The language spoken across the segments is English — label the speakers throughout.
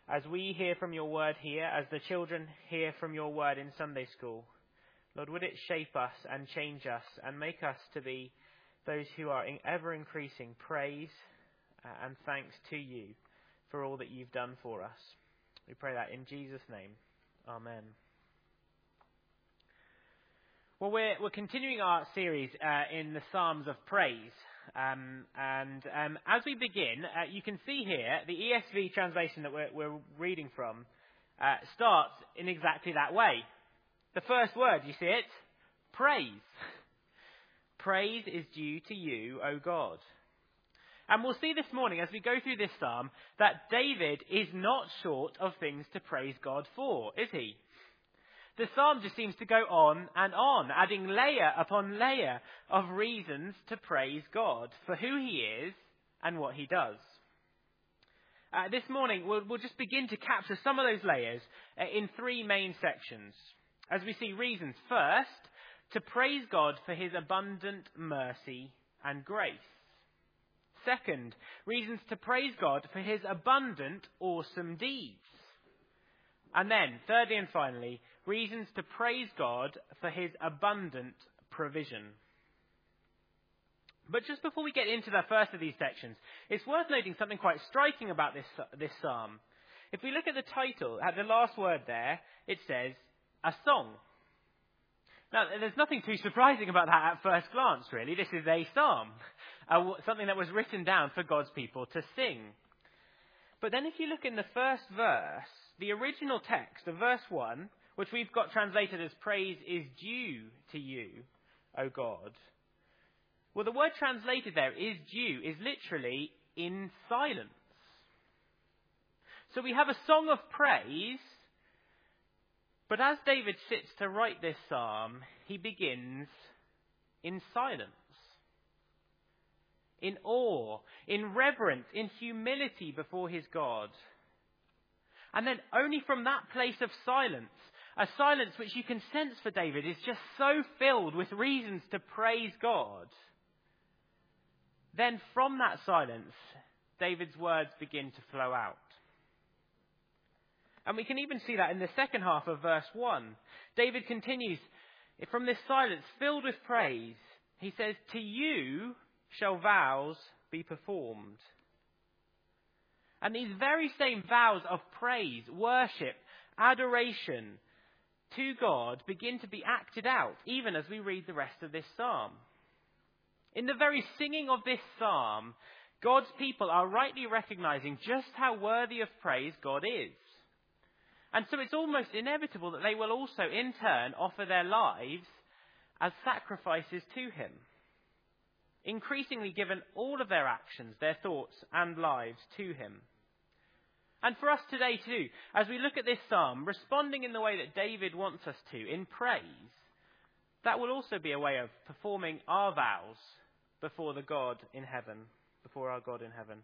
Speaker 1: as we hear from your word here, as the children hear from your word in Sunday school. Lord, would it shape us and change us and make us to be those who are in ever increasing praise and thanks to you for all that you've done for us. We pray that in Jesus' name. Amen. Well, we're continuing our series in the Psalms of Praise. As we begin, you can see here the ESV translation that we're reading from starts in exactly that way. The first word, you see it? Praise. Praise is due to you, O God. And we'll see this morning as we go through this psalm that David is not short of things to praise God for, is he? The psalm just seems to go on, adding layer upon layer of reasons to praise God for who he is and what he does. This morning, we'll just begin to capture some of those layers in three main sections. As we see reasons, first, to praise God for his abundant mercy and grace. Second, reasons to praise God for his abundant, awesome deeds. And then, thirdly and finally, reasons to praise God for his abundant provision. But just before we get into the first of these sections, it's worth noting something quite striking about this psalm. If we look at the title, at the last word there, it says, a song. Now, there's nothing too surprising about that at first glance, really. This is a psalm, something that was written down for God's people to sing. But then if you look in the first verse, the original text of verse 1, which we've got translated as praise is due to you, O God. Well, the word translated there, is due, is literally in silence. So we have a song of praise, but as David sits to write this psalm, he begins in silence, in awe, in reverence, in humility before his God. And then only from that place of silence, a silence which you can sense for David is just so filled with reasons to praise God. Then from that silence, David's words begin to flow out. And we can even see that in the second half of verse 1. David continues, from this silence filled with praise, he says, to you shall vows be performed. And these very same vows of praise, worship, adoration to God begin to be acted out, even as we read the rest of this psalm. In the very singing of this psalm, God's people are rightly recognizing just how worthy of praise God is. And so it's almost inevitable that they will also in turn offer their lives as sacrifices to him, increasingly given all of their actions, their thoughts and lives to him. And for us today too, as we look at this psalm, responding in the way that David wants us to, in praise, that will also be a way of performing our vows before the God in heaven, before our God in heaven.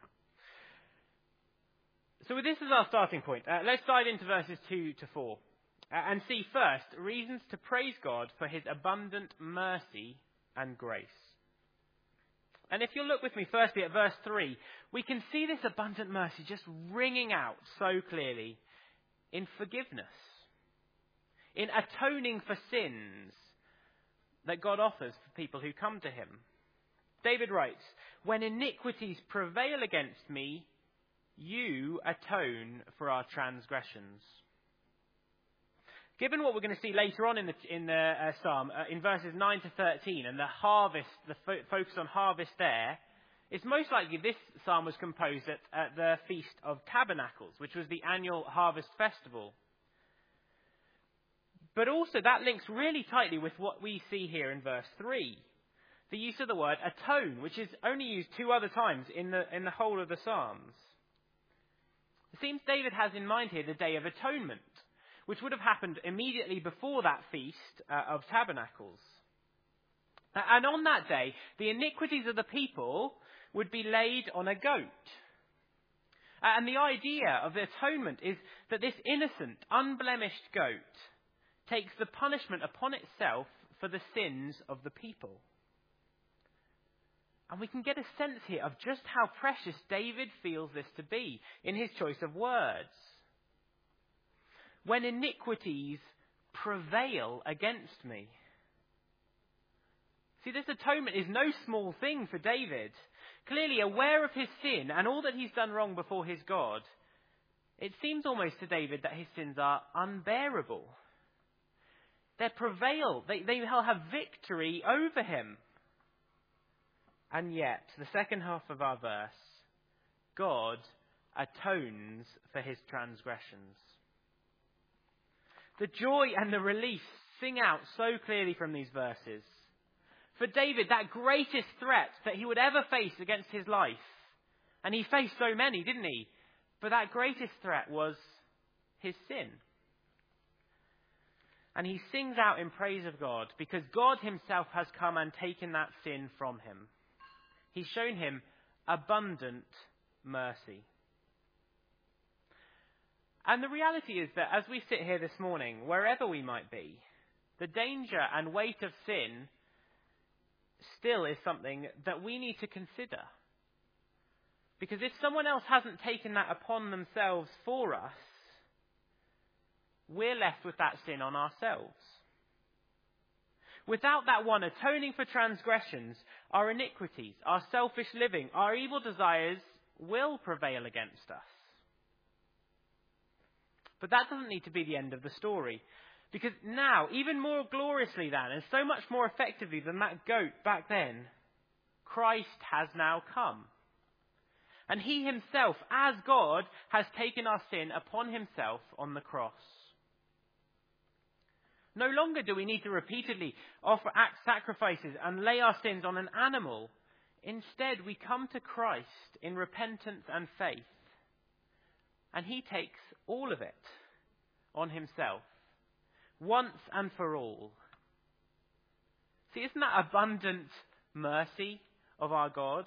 Speaker 1: So with this as our starting point, let's dive into verses 2 to 4 and see first reasons to praise God for his abundant mercy and grace. And if you'll look with me firstly at verse 3, we can see this abundant mercy just ringing out so clearly in forgiveness, in atoning for sins that God offers for people who come to him. David writes, when iniquities prevail against me, you atone for our transgressions. Given what we're going to see later on in the psalm, in verses 9 to 13, and the harvest, the focus on harvest there, it's most likely this psalm was composed at the Feast of Tabernacles, which was the annual harvest festival. But also that links really tightly with what we see here in verse 3. The use of the word atone, which is only used 2 other times in the whole of the Psalms. It seems David has in mind here the Day of Atonement, which would have happened immediately before that Feast of Tabernacles. And on that day, the iniquities of the people would be laid on a goat. And the idea of the atonement is that this innocent, unblemished goat takes the punishment upon itself for the sins of the people. And we can get a sense here of just how precious David feels this to be in his choice of words. when iniquities prevail against me. See, this atonement is no small thing for David. Clearly aware of his sin and all that he's done wrong before his God, it seems almost to David that his sins are unbearable. They prevail. They'll have victory over him. And yet, the second half of our verse, God atones for his transgressions. The joy and the relief sing out so clearly from these verses. For David, that greatest threat that he would ever face against his life, and he faced so many, didn't he? But that greatest threat was his sin. And he sings out in praise of God because God himself has come and taken that sin from him. He's shown him abundant mercy. And the reality is that as we sit here this morning, wherever we might be, the danger and weight of sin still is something that we need to consider. Because if someone else hasn't taken that upon themselves for us, we're left with that sin on ourselves. Without that one atoning for transgressions, our iniquities, our selfish living, our evil desires will prevail against us. But that doesn't need to be the end of the story. Because now, even more gloriously than, and so much more effectively than that goat back then, Christ has now come. And he himself, as God, has taken our sin upon himself on the cross. No longer do we need to repeatedly offer sacrifices and lay our sins on an animal. Instead, we come to Christ in repentance and faith. And he takes all of it on himself, once and for all. See, isn't that abundant mercy of our God?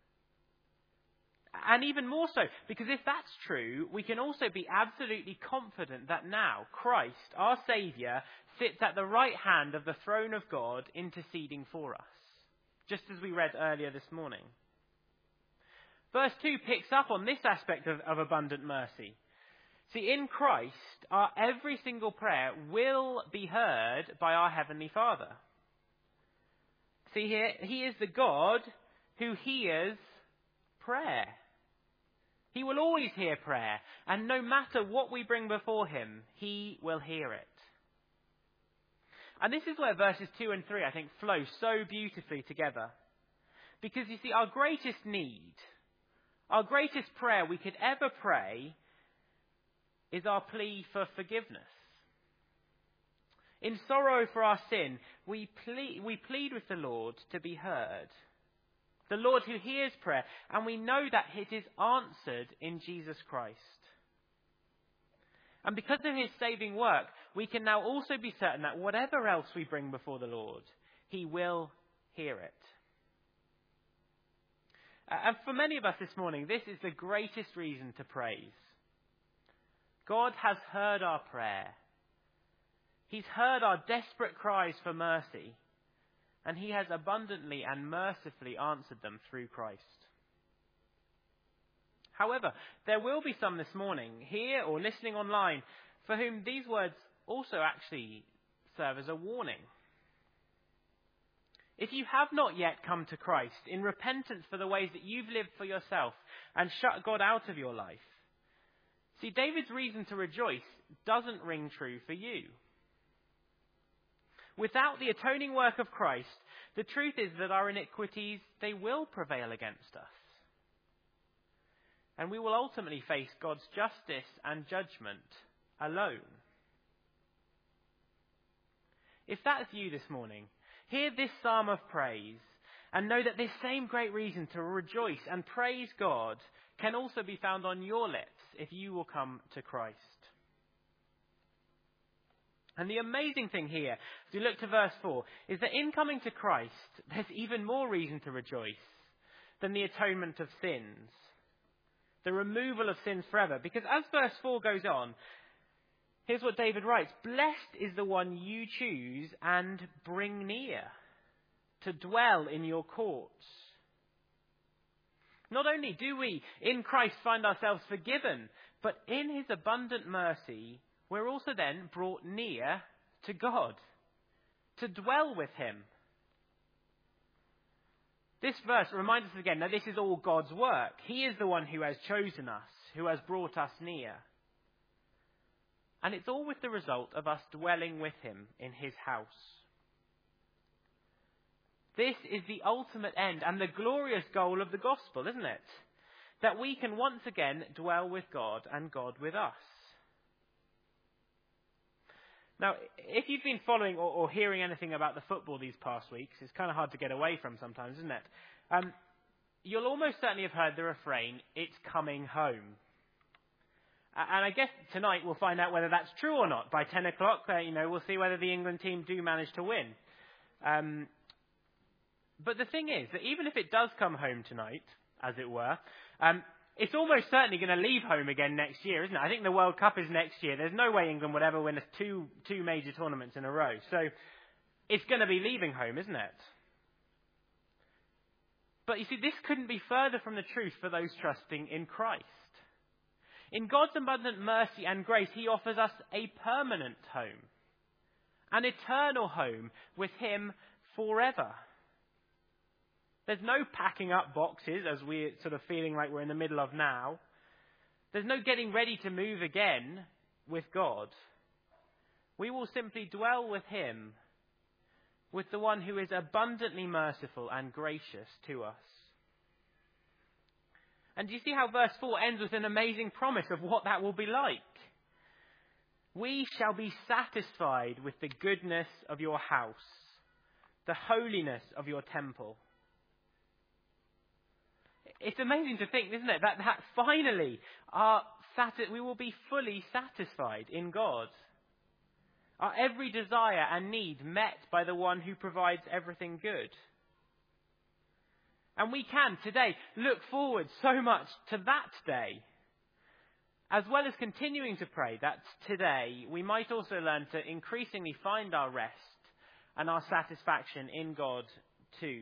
Speaker 1: And even more so, because if that's true, we can also be absolutely confident that now Christ, our Saviour, sits at the right hand of the throne of God interceding for us, just as we read earlier this morning. Verse 2 picks up on this aspect of abundant mercy. See, in Christ, our every single prayer will be heard by our Heavenly Father. See here, he is the God who hears prayer. He will always hear prayer, and no matter what we bring before him, he will hear it. And this is where verses 2 and 3, I think, flow so beautifully together. Because you see, our greatest need, our greatest prayer we could ever pray is our plea for forgiveness. In sorrow for our sin, we plead with the Lord to be heard. The Lord who hears prayer, and we know that it is answered in Jesus Christ. And because of his saving work, we can now also be certain that whatever else we bring before the Lord, he will hear it. And for many of us this morning, this is the greatest reason to praise. God has heard our prayer. He's heard our desperate cries for mercy. And he has abundantly and mercifully answered them through Christ. However, there will be some this morning, here or listening online, for whom these words also actually serve as a warning. If you have not yet come to Christ in repentance for the ways that you've lived for yourself and shut God out of your life, see, David's reason to rejoice doesn't ring true for you. Without the atoning work of Christ, the truth is that our iniquities, they will prevail against us. And we will ultimately face God's justice and judgment alone. If that's you this morning, hear this psalm of praise and know that this same great reason to rejoice and praise God can also be found on your lips if you will come to Christ. And the amazing thing here, as we look to verse 4, is that in coming to Christ, there's even more reason to rejoice than the atonement of sins, the removal of sins forever. Because as verse 4 goes on, here's what David writes: "Blessed is the one you choose and bring near to dwell in your courts." Not only do we in Christ find ourselves forgiven, but in his abundant mercy, we're also then brought near to God, to dwell with him. This verse reminds us again that this is all God's work. He is the one who has chosen us, who has brought us near. And it's all with the result of us dwelling with him in his house. This is the ultimate end and the glorious goal of the gospel, isn't it? That we can once again dwell with God and God with us. Now, if you've been following or hearing anything about the football these past weeks, it's kind of hard to get away from sometimes, isn't it? You'll almost certainly have heard the refrain, "It's coming home." And I guess tonight we'll find out whether that's true or not. By 10 o'clock, we'll see whether the England team do manage to win. But the thing is that even if it does come home tonight, as it were, it's almost certainly going to leave home again next year, isn't it? I think the World Cup is next year. There's no way England would ever win two major tournaments in a row. So it's going to be leaving home, isn't it? But you see, this couldn't be further from the truth for those trusting in Christ. In God's abundant mercy and grace, he offers us a permanent home, an eternal home with him forever. There's no packing up boxes as we're sort of feeling like we're in the middle of now. There's no getting ready to move again with God. We will simply dwell with him, with the one who is abundantly merciful and gracious to us. And do you see how verse 4 ends with an amazing promise of what that will be like? We shall be satisfied with the goodness of your house, the holiness of your temple. It's amazing to think, isn't it, that finally we will be fully satisfied in God. Our every desire and need met by the one who provides everything good. And we can today look forward so much to that day. As well as continuing to pray that today we might also learn to increasingly find our rest and our satisfaction in God too.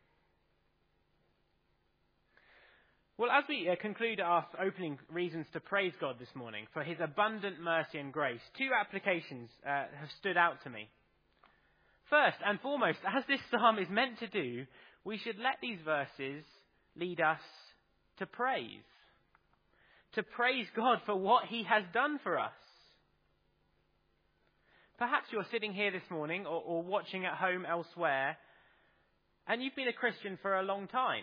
Speaker 1: Well, as we conclude our opening reasons to praise God this morning for his abundant mercy and grace, two applications have stood out to me. First and foremost, as this psalm is meant to do, we should let these verses lead us to praise. To praise God for what he has done for us. Perhaps you're sitting here this morning or watching at home elsewhere, and you've been a Christian for a long time.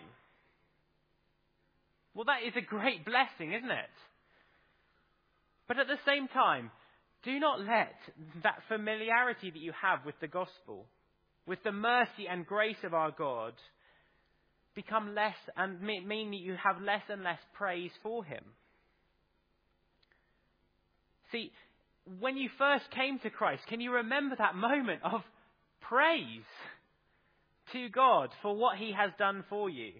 Speaker 1: Well, that is a great blessing, isn't it? But at the same time, do not let that familiarity that you have with the gospel, with the mercy and grace of our God, become less and mean that you have less and less praise for him. See, when you first came to Christ, can you remember that moment of praise to God for what he has done for you?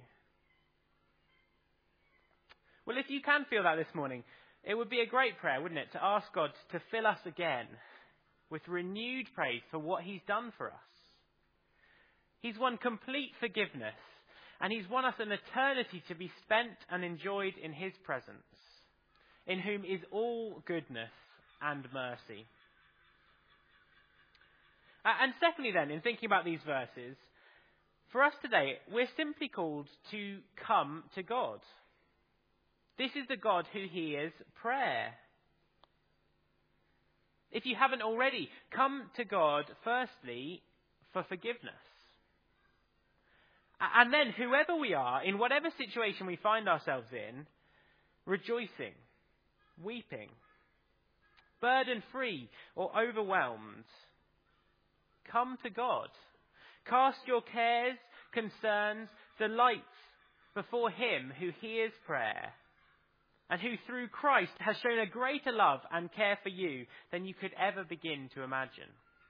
Speaker 1: Well, if you can feel that this morning, it would be a great prayer, wouldn't it, to ask God to fill us again with renewed praise for what he's done for us. He's won complete forgiveness, and he's won us an eternity to be spent and enjoyed in his presence, in whom is all goodness and mercy. And secondly then, in thinking about these verses, for us today, we're simply called to come to God. This is the God who hears prayer. If you haven't already, come to God firstly for forgiveness. And then whoever we are, in whatever situation we find ourselves in, rejoicing, weeping, burden-free or overwhelmed, come to God. Cast your cares, concerns, delights before him who hears prayer, and who through Christ has shown a greater love and care for you than you could ever begin to imagine.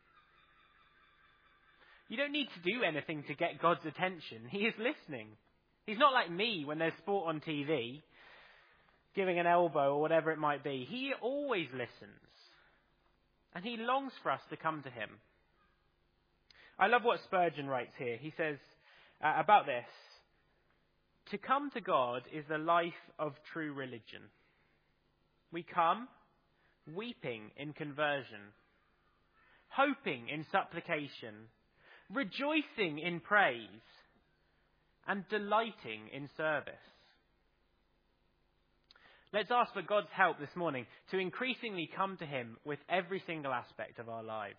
Speaker 1: You don't need to do anything to get God's attention. He is listening. He's not like me when there's sport on TV, giving an elbow or whatever it might be. He always listens. And he longs for us to come to him. I love what Spurgeon writes here. He says about this, to come to God is the life of true religion. We come, weeping in conversion, hoping in supplication, rejoicing in praise, and delighting in service. Let's ask for God's help this morning to increasingly come to him with every single aspect of our lives.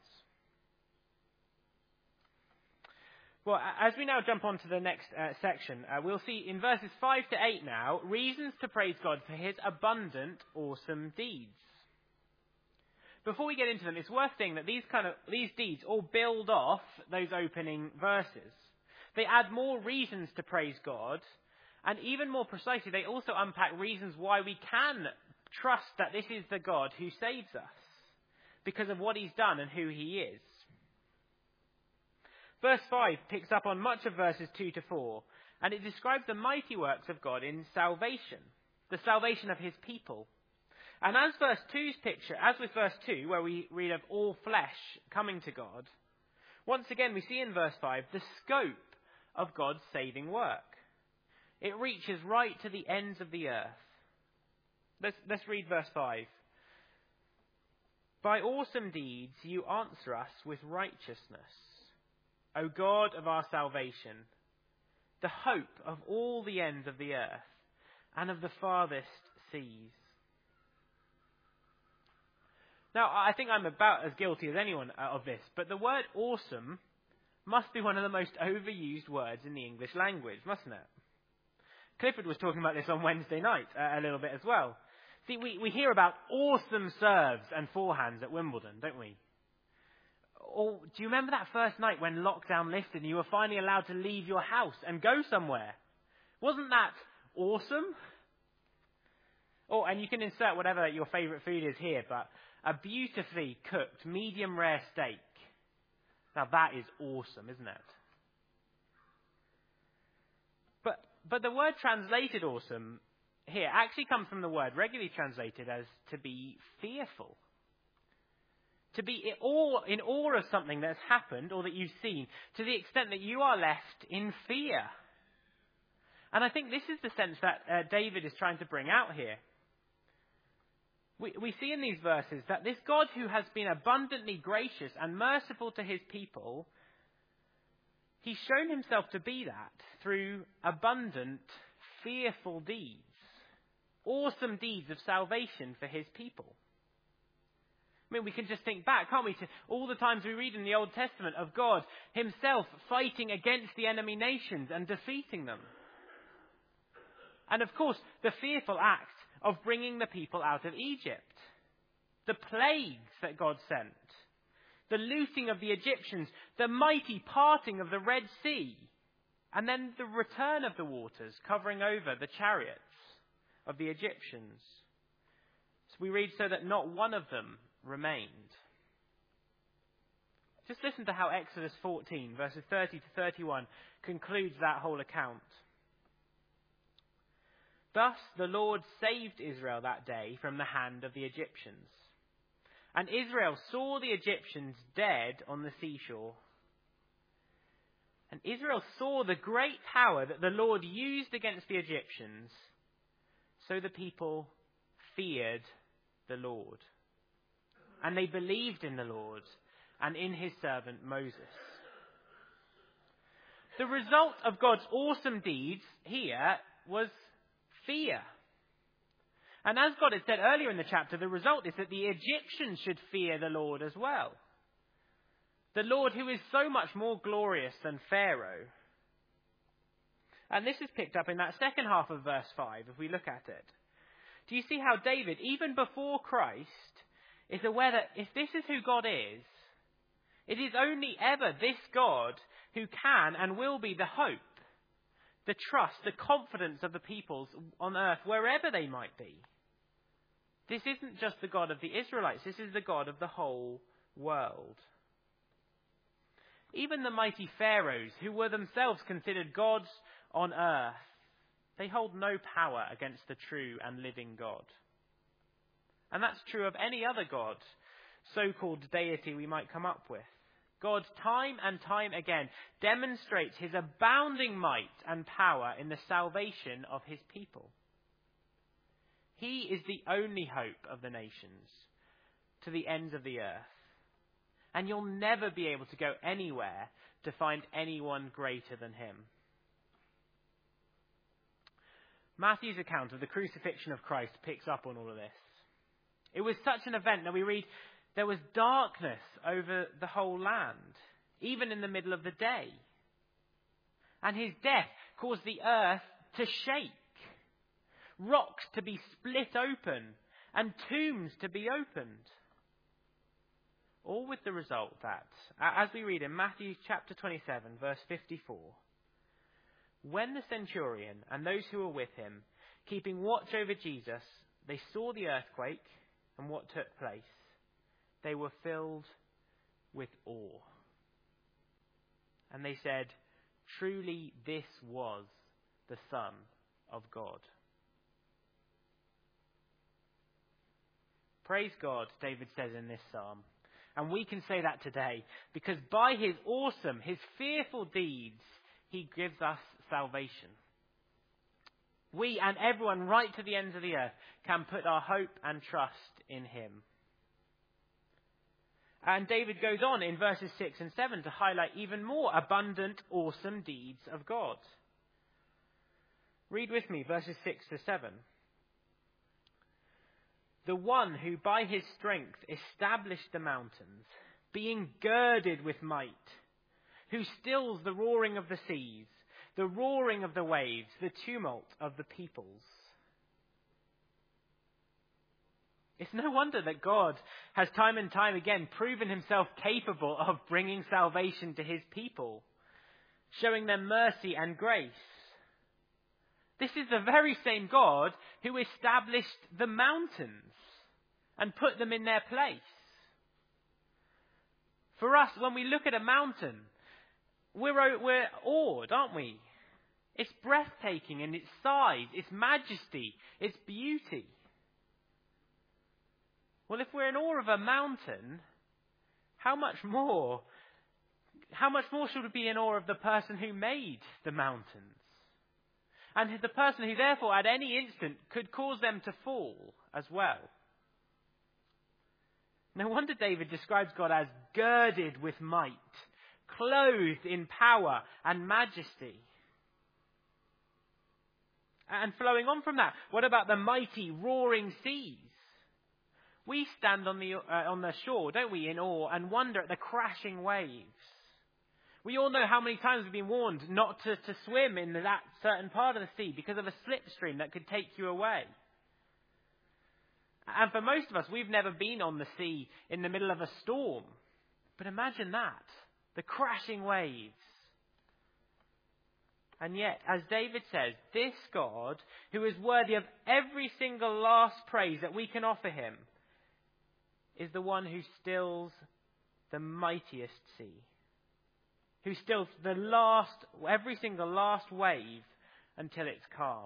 Speaker 1: Well, as we now jump on to the next section, we'll see in verses 5 to 8 now, reasons to praise God for his abundant, awesome deeds. Before we get into them, it's worth saying that these deeds all build off those opening verses. They add more reasons to praise God, and even more precisely, they also unpack reasons why we can trust that this is the God who saves us, because of what he's done and who he is. Verse 5 picks up on much of verses 2 to 4, and it describes the mighty works of God in salvation, the salvation of his people. And as with verse 2, where we read of all flesh coming to God, once again we see in verse 5 the scope of God's saving work. It reaches right to the ends of the earth. Let's read verse 5. By awesome deeds you answer us with righteousness, O God of our salvation, the hope of all the ends of the earth and of the farthest seas. Now, I think I'm about as guilty as anyone of this, but the word awesome must be one of the most overused words in the English language, mustn't it? Clifford was talking about this on Wednesday night a little bit as well. See, we hear about awesome serves and forehands at Wimbledon, don't we? Or do you remember that first night when lockdown lifted and you were finally allowed to leave your house and go somewhere? Wasn't that awesome? Oh, and you can insert whatever your favourite food is here, but a beautifully cooked, medium rare steak. Now that is awesome, isn't it? But the word translated awesome here actually comes from the word regularly translated as to be fearful. To be in awe of something that's happened or that you've seen, to the extent that you are left in fear. And I think this is the sense that David is trying to bring out here. We see in these verses that this God who has been abundantly gracious and merciful to his people, he's shown himself to be that through abundant, fearful deeds. Awesome deeds of salvation for his people. I mean, we can just think back, can't we, to all the times we read in the Old Testament of God himself fighting against the enemy nations and defeating them. And of course, the fearful act of bringing the people out of Egypt. The plagues that God sent. The looting of the Egyptians. The mighty parting of the Red Sea. And then the return of the waters covering over the chariots of the Egyptians. So we read so that not one of them remained. Just listen to how Exodus 14, verses 30 to 31, concludes that whole account. Thus the Lord saved Israel that day from the hand of the Egyptians. And Israel saw the Egyptians dead on the seashore. And Israel saw the great power that the Lord used against the Egyptians. So the people feared the Lord. And they believed in the Lord and in his servant Moses. The result of God's awesome deeds here was fear. And as God had said earlier in the chapter, the result is that the Egyptians should fear the Lord as well. The Lord who is so much more glorious than Pharaoh. And this is picked up in that second half of verse 5, if we look at it. Do you see how David, even before Christ, is aware that if this is who God is, it is only ever this God who can and will be the hope, the trust, the confidence of the peoples on earth, wherever they might be. This isn't just the God of the Israelites, this is the God of the whole world. Even the mighty pharaohs, who were themselves considered gods on earth, they hold no power against the true and living God. And that's true of any other god, so-called deity we might come up with. God, time and time again, demonstrates his abounding might and power in the salvation of his people. He is the only hope of the nations, to the ends of the earth. And you'll never be able to go anywhere to find anyone greater than him. Matthew's account of the crucifixion of Christ picks up on all of this. It was such an event that we read there was darkness over the whole land, even in the middle of the day. And his death caused the earth to shake, rocks to be split open, and tombs to be opened. All with the result that, as we read in Matthew chapter 27, verse 54, when the centurion and those who were with him, keeping watch over Jesus, they saw the earthquake and what took place, they were filled with awe. And they said, "Truly this was the Son of God." Praise God, David says in this psalm. And we can say that today, because by his awesome, his fearful deeds, he gives us salvation. We and everyone right to the ends of the earth can put our hope and trust in him. And David goes on in verses 6 and 7 to highlight even more abundant, awesome deeds of God. Read with me verses 6 to 7. The one who by his strength established the mountains, being girded with might, who stills the roaring of the seas, the roaring of the waves, the tumult of the peoples. It's no wonder that God has time and time again proven himself capable of bringing salvation to his people, showing them mercy and grace. This is the very same God who established the mountains and put them in their place. For us, when we look at a mountain, we're awed, aren't we? It's breathtaking in its size, its majesty, its beauty. Well, if we're in awe of a mountain, how much more should we be in awe of the person who made the mountains? And the person who therefore at any instant could cause them to fall as well. No wonder David describes God as girded with might, clothed in power and majesty. And flowing on from that, what about the mighty roaring seas? We stand on the shore, don't we, in awe and wonder at the crashing waves. We all know how many times we've been warned not to swim in that certain part of the sea because of a slipstream that could take you away. And for most of us, we've never been on the sea in the middle of a storm. But imagine that, the crashing waves. And yet, as David says, this God, who is worthy of every single last praise that we can offer him, is the one who stills the mightiest sea. Who stills every single last wave until it's calm.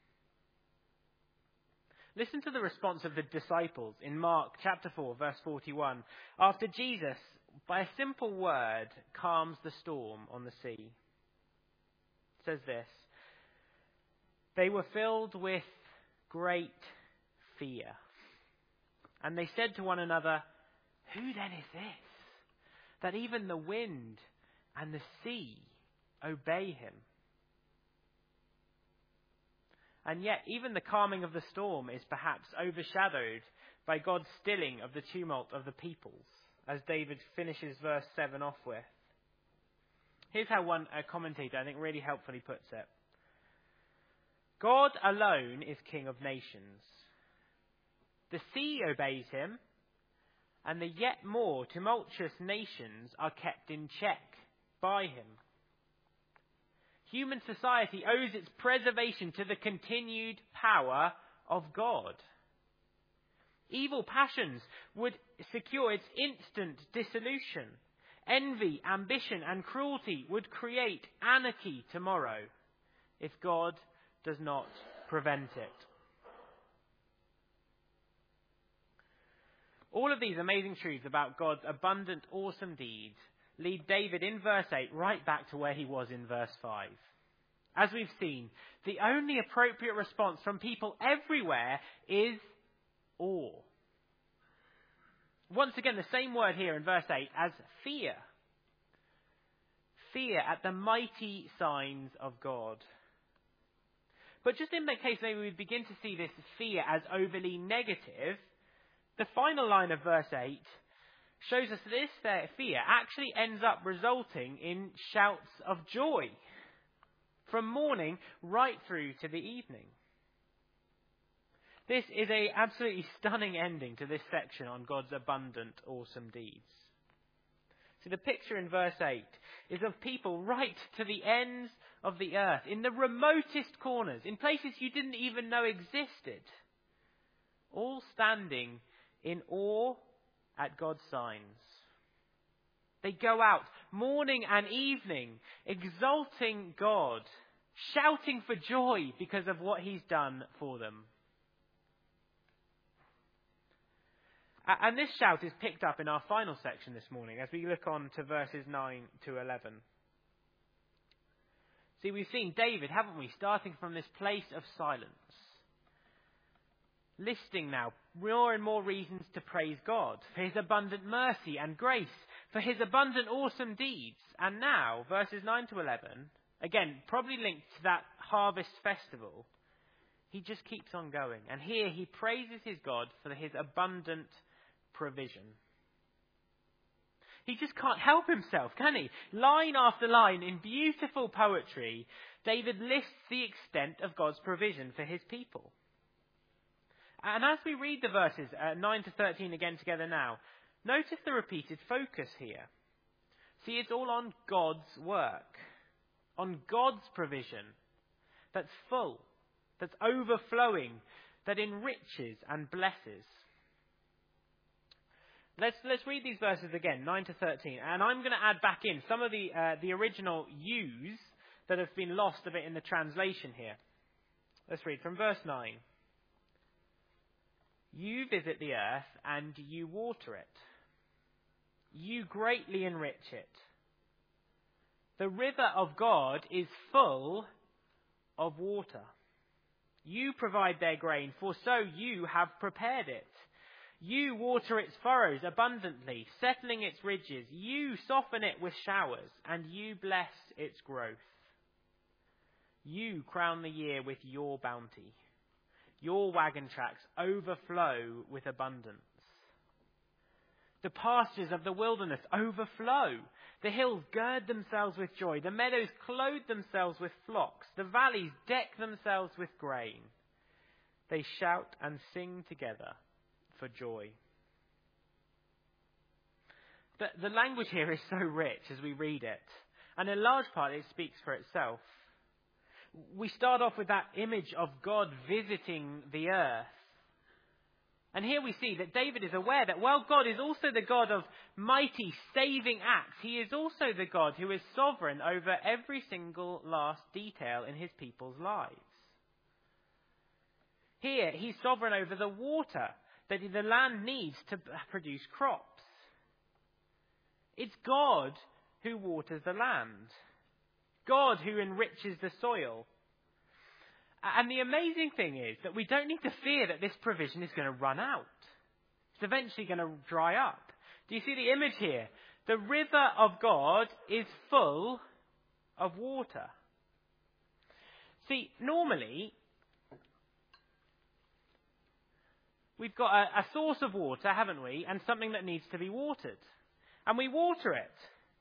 Speaker 1: Listen to the response of the disciples in Mark chapter 4, verse 41. After Jesus, by a simple word, calms the storm on the sea. It says this: they were filled with great fear. And they said to one another, "Who then is this, that even the wind and the sea obey him?" And yet, even the calming of the storm is perhaps overshadowed by God's stilling of the tumult of the peoples, as David finishes verse 7 off with. Here's how a commentator, I think, really helpfully puts it. God alone is King of nations. The sea obeys him, and the yet more tumultuous nations are kept in check by him. Human society owes its preservation to the continued power of God. Evil passions would secure its instant dissolution. Envy, ambition, and cruelty would create anarchy tomorrow if God does not prevent it. All of these amazing truths about God's abundant, awesome deeds lead David in verse 8 right back to where he was in verse 5. As we've seen, the only appropriate response from people everywhere is awe. Once again, the same word here in verse 8 as fear. Fear at the mighty signs of God. But just in that case, maybe we begin to see this fear as overly negative. The final line of verse 8 shows us that this fear actually ends up resulting in shouts of joy from morning right through to the evening. This is an absolutely stunning ending to this section on God's abundant, awesome deeds. So the picture in verse 8 is of people right to the ends of the earth, in the remotest corners, in places you didn't even know existed, all standing in awe at God's signs. They go out morning and evening, exalting God, shouting for joy because of what he's done for them. And this shout is picked up in our final section this morning as we look on to verses 9 to 11. See, we've seen David, haven't we, starting from this place of silence, listing now more and more reasons to praise God for his abundant mercy and grace, for his abundant awesome deeds. And now, verses 9 to 11, again, probably linked to that harvest festival, he just keeps on going. And here he praises his God for his abundant provision. He just can't help himself, can he? Line after line in beautiful poetry, David lists the extent of God's provision for his people. And as we read the verses 9 to 13 again together now, notice the repeated focus here. See, it's all on God's work, on God's provision that's full, that's overflowing, that enriches and blesses. Let's read these verses again, 9 to 13. And I'm going to add back in some of the original yous that have been lost a bit in the translation here. Let's read from verse 9. You visit the earth and you water it. You greatly enrich it. The river of God is full of water. You provide their grain, for so you have prepared it. You water its furrows abundantly, settling its ridges. You soften it with showers, and you bless its growth. You crown the year with your bounty. Your wagon tracks overflow with abundance. The pastures of the wilderness overflow. The hills gird themselves with joy. The meadows clothe themselves with flocks. The valleys deck themselves with grain. They shout and sing together for joy. The language here is so rich as we read it. And in large part it speaks for itself. We start off with that image of God visiting the earth. And here we see that David is aware that while God is also the God of mighty saving acts, he is also the God who is sovereign over every single last detail in his people's lives. Here he's sovereign over the water that the land needs to produce crops. It's God who waters the land. God who enriches the soil. And the amazing thing is that we don't need to fear that this provision is going to run out. It's eventually going to dry up. Do you see the image here? The river of God is full of water. See, normally, we've got a source of water, haven't we? And something that needs to be watered. And we water it.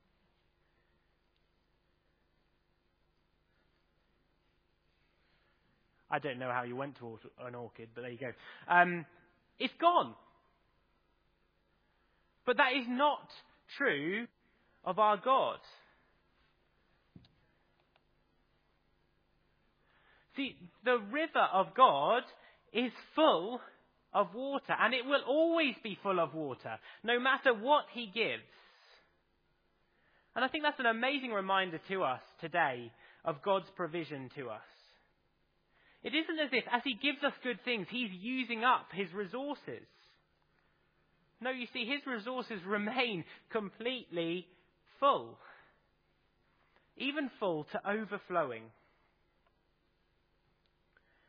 Speaker 1: I don't know how you went to an orchid, but there you go. It's gone. But that is not true of our God. See, the river of God is full of water, and it will always be full of water, no matter what he gives. And I think that's an amazing reminder to us today of God's provision to us. It isn't as if, as he gives us good things, he's using up his resources. No, you see, his resources remain completely full. Even full to overflowing.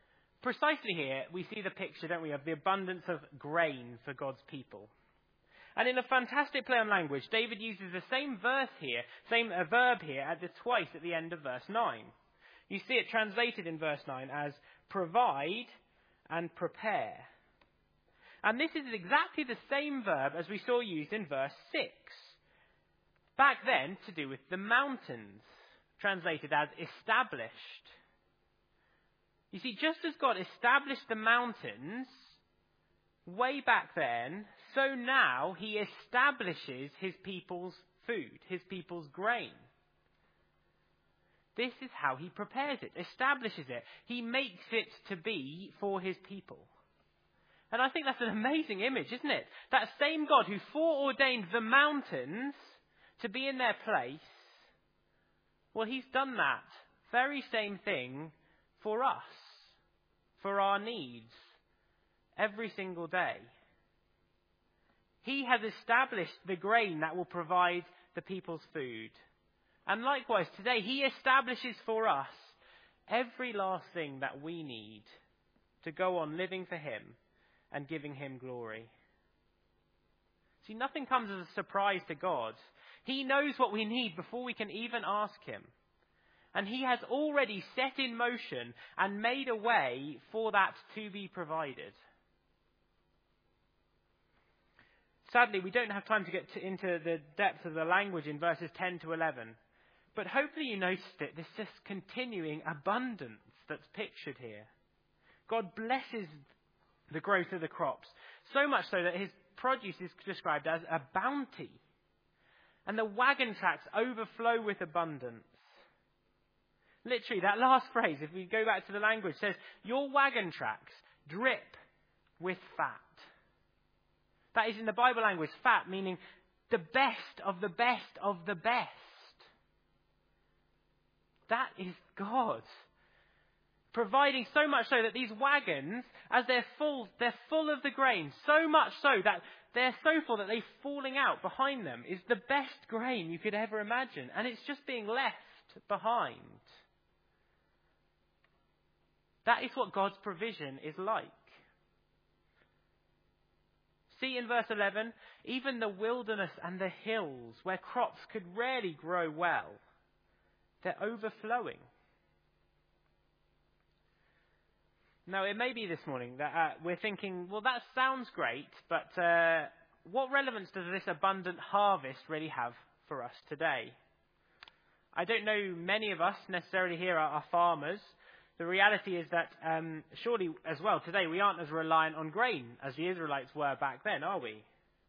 Speaker 1: Precisely here, we see the picture, don't we, of the abundance of grain for God's people. And in a fantastic play on language, David uses the same verb here twice at the end of verse 9. You see it translated in verse 9 as provide and prepare. And this is exactly the same verb as we saw used in verse 6. Back then, to do with the mountains, translated as established. You see, just as God established the mountains way back then, so now he establishes his people's food, his people's grain. This is how he prepares it, establishes it. He makes it to be for his people. And I think that's an amazing image, isn't it? That same God who foreordained the mountains to be in their place, well, he's done that very same thing for us, for our needs, every single day. He has established the grain that will provide the people's food. And likewise, today, he establishes for us every last thing that we need to go on living for him and giving him glory. See, nothing comes as a surprise to God. He knows what we need before we can even ask him. And he has already set in motion and made a way for that to be provided. Sadly, we don't have time to get into the depth of the language in verses 10 to 11. But hopefully you noticed it. This just continuing abundance that's pictured here. God blesses the growth of the crops, so much so that his produce is described as a bounty. And the wagon tracks overflow with abundance. Literally, that last phrase, if we go back to the language, says, your wagon tracks drip with fat. That is in the Bible language, fat meaning the best of the best of the best. That is God. Providing so much so that these wagons, as they're full of the grain, so much so that they're so full that they're falling out behind them is the best grain you could ever imagine. And it's just being left behind. That is what God's provision is like. See in verse 11, even the wilderness and the hills where crops could rarely grow well, they're overflowing. Now, it may be this morning that we're thinking, well, that sounds great, but what relevance does this abundant harvest really have for us today? I don't know many of us necessarily here are farmers. The reality is that surely as well today we aren't as reliant on grain as the Israelites were back then, are we?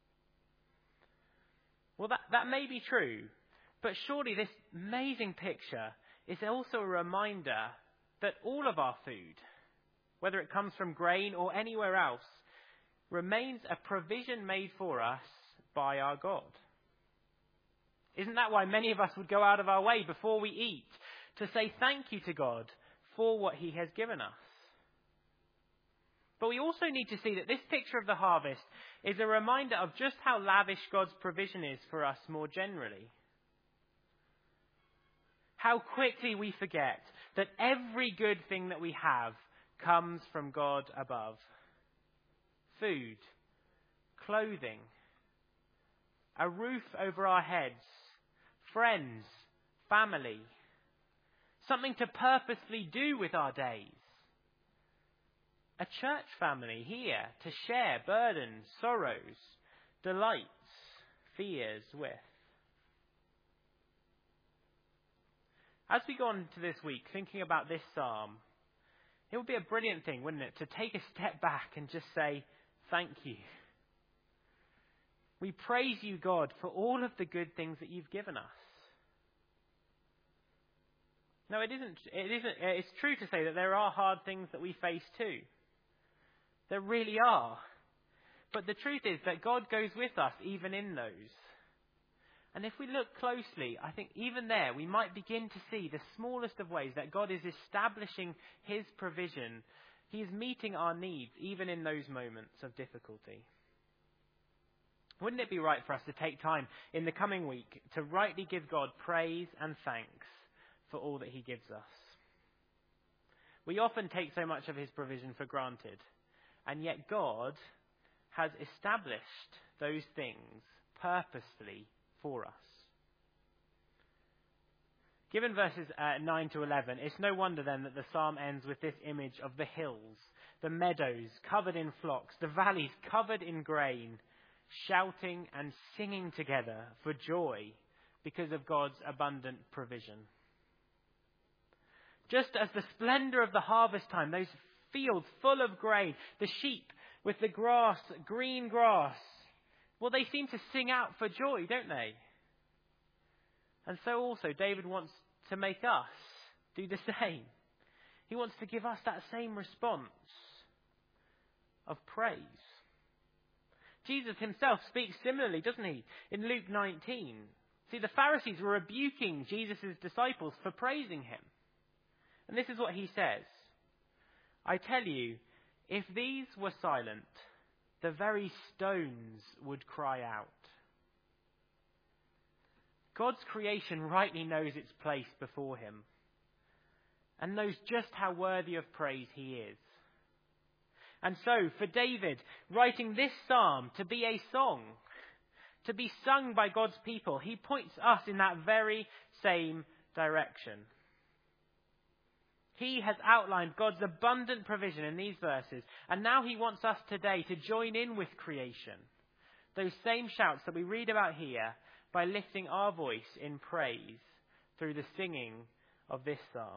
Speaker 1: Well, that may be true, but surely this amazing picture is also a reminder that all of our food, whether it comes from grain or anywhere else, remains a provision made for us by our God. Isn't that why many of us would go out of our way before we eat to say thank you to God for what he has given us? But we also need to see that this picture of the harvest is a reminder of just how lavish God's provision is for us more generally. How quickly we forget that every good thing that we have comes from God above. Food, clothing, a roof over our heads, friends, family, something to purposely do with our days. A church family here to share burdens, sorrows, delights, fears with. As we go on to this week, thinking about this psalm, it would be a brilliant thing, wouldn't it, to take a step back and just say, thank you. We praise you, God, for all of the good things that you've given us. No, it's true to say that there are hard things that we face too. There really are. But the truth is that God goes with us even in those. And if we look closely, I think even there we might begin to see the smallest of ways that God is establishing his provision. He is meeting our needs even in those moments of difficulty. Wouldn't it be right for us to take time in the coming week to rightly give God praise and thanks for all that he gives us? We often take so much of his provision for granted, and yet God has established those things purposefully for us. Given verses 9 to 11, it's no wonder then that the psalm ends with this image of the hills, the meadows covered in flocks, the valleys covered in grain, shouting and singing together for joy because of God's abundant provision. Just as the splendor of the harvest time, those fields full of grain, the sheep with the grass, green grass, well, they seem to sing out for joy, don't they? And so also David wants to make us do the same. He wants to give us that same response of praise. Jesus himself speaks similarly, doesn't he? In Luke 19. See, the Pharisees were rebuking Jesus' disciples for praising him. And this is what he says. I tell you, if these were silent, the very stones would cry out. God's creation rightly knows its place before him and knows just how worthy of praise he is. And so, for David, writing this psalm to be a song, to be sung by God's people, he points us in that very same direction. He has outlined God's abundant provision in these verses, and now he wants us today to join in with creation, those same shouts that we read about here, by lifting our voice in praise through the singing of this psalm.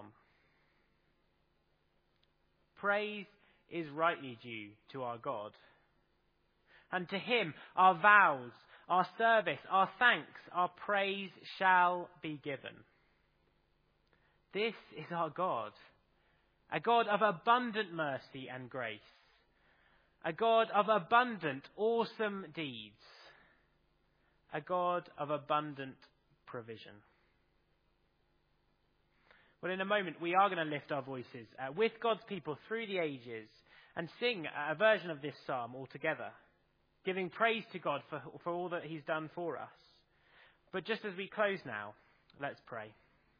Speaker 1: Praise is rightly due to our God. And to him our vows, our service, our thanks, our praise shall be given. This is our God, a God of abundant mercy and grace, a God of abundant, awesome deeds, a God of abundant provision. Well, in a moment, we are going to lift our voices with God's people through the ages and sing a version of this psalm all together, giving praise to God for all that he's done for us. But just as we close now, let's pray.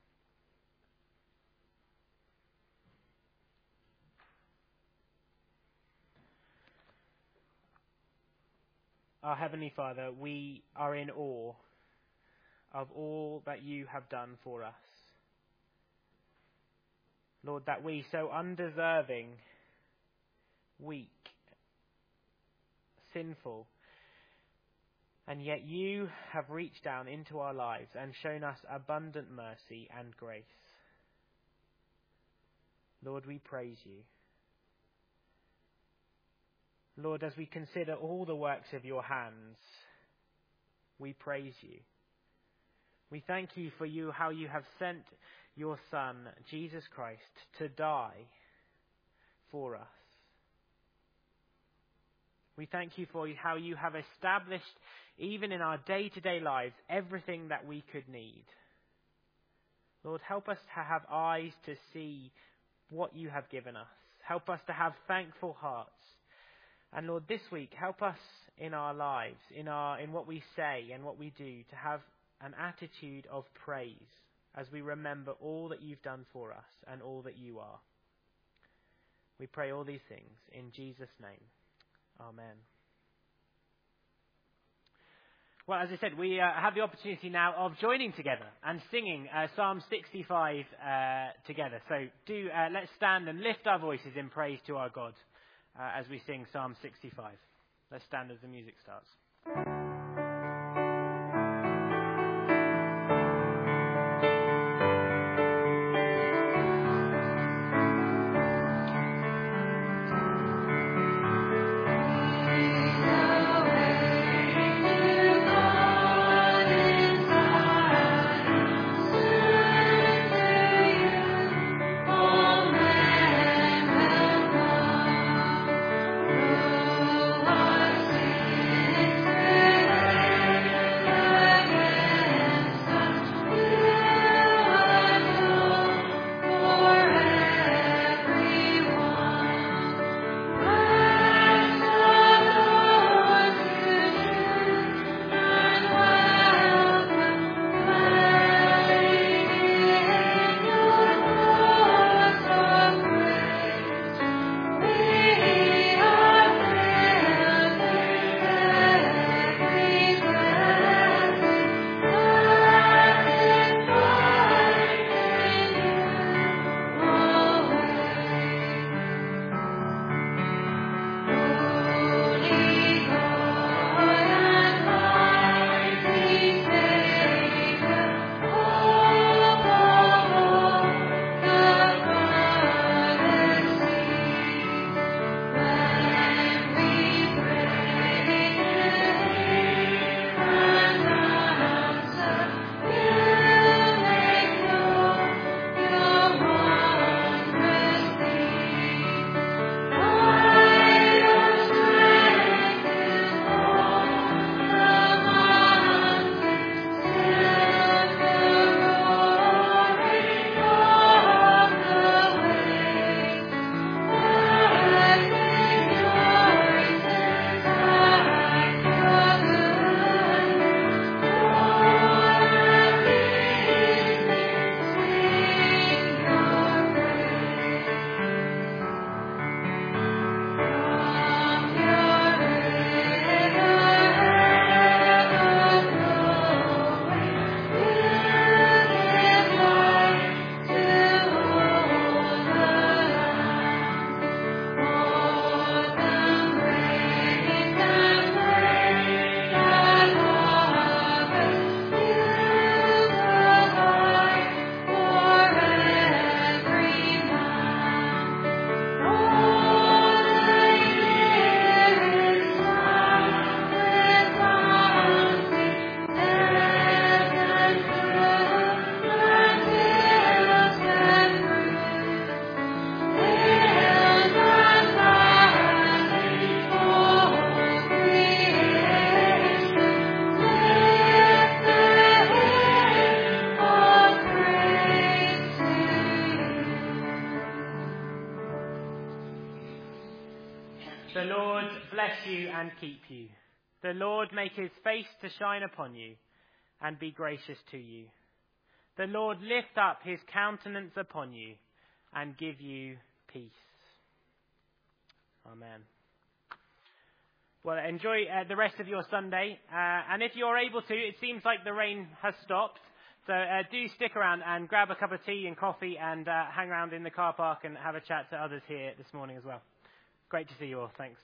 Speaker 1: Our Heavenly Father, we are in awe of all that you have done for us. Lord, that we, so undeserving, weak, sinful, and yet you have reached down into our lives and shown us abundant mercy and grace. Lord, we praise you. Lord, as we consider all the works of your hands, we praise you. We thank you for how you have sent your Son, Jesus Christ, to die for us. We thank you for how you have established, even in our day-to-day lives, everything that we could need. Lord, help us to have eyes to see what you have given us. Help us to have thankful hearts. And Lord, this week, help us in our lives, in what we say and what we do, to have an attitude of praise as we remember all that you've done for us and all that you are. We pray all these things in Jesus' name. Amen. Well, as I said, we have the opportunity now of joining together and singing Psalm 65 together. So let's stand and lift our voices in praise to our God as we sing Psalm 65. Let's stand as the music starts.
Speaker 2: Praise
Speaker 1: The Lord bless you and keep you. The Lord make his face to shine upon you and be gracious to you. The Lord lift up his countenance upon you and give you peace. Amen. Well, enjoy the rest of your Sunday. And if you're able to, it seems like the rain has stopped. So do stick around and grab a cup of tea and coffee and hang around in the car park and have a chat to others here this morning as well. Great to see you all. Thanks.